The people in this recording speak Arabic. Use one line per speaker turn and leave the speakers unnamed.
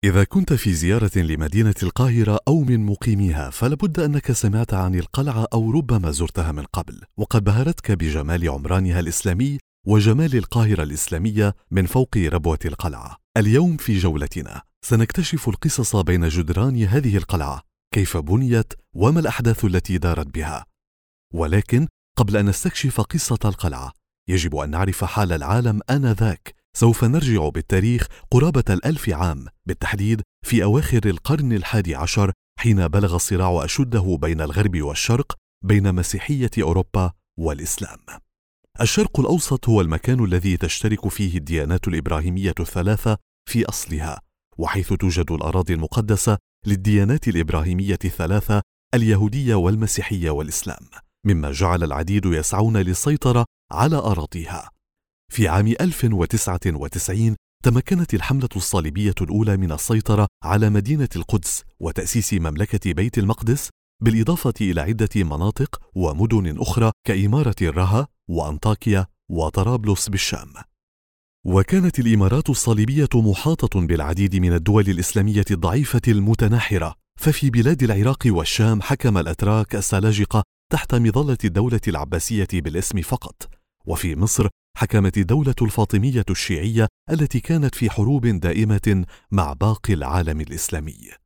إذا كنت في زيارة لمدينة القاهرة أو من مقيميها فلابد أنك سمعت عن القلعة أو ربما زرتها من قبل، وقد بهرتك بجمال عمرانها الإسلامي وجمال القاهرة الإسلامية من فوق ربوة القلعة. اليوم في جولتنا سنكتشف القصص بين جدران هذه القلعة، كيف بنيت وما الأحداث التي دارت بها. ولكن قبل أن نستكشف قصة القلعة يجب أن نعرف حال العالم آنذاك. سوف نرجع بالتاريخ قرابة 1000 عام، بالتحديد في أواخر القرن 11 حين بلغ الصراع أشده بين الغرب والشرق، بين مسيحية أوروبا والإسلام. الشرق الأوسط هو المكان الذي تشترك فيه الديانات الإبراهيمية الثلاثة في أصلها، وحيث توجد الأراضي المقدسة للديانات الإبراهيمية الثلاثة اليهودية والمسيحية والإسلام، مما جعل العديد يسعون للسيطرة على أراضيها. في عام 1099 تمكنت الحملة الصليبية الأولى من السيطرة على مدينة القدس وتأسيس مملكة بيت المقدس، بالإضافة إلى عدة مناطق ومدن أخرى كإمارة الرها وأنطاكيا وطرابلس بالشام. وكانت الإمارات الصليبية محاطة بالعديد من الدول الإسلامية الضعيفة المتناحرة، ففي بلاد العراق والشام حكم الأتراك السلاجقة تحت مظلة الدولة العباسية بالاسم فقط، وفي مصر حكمت الدولة الفاطمية الشيعية التي كانت في حروب دائمة مع باقي العالم الإسلامي.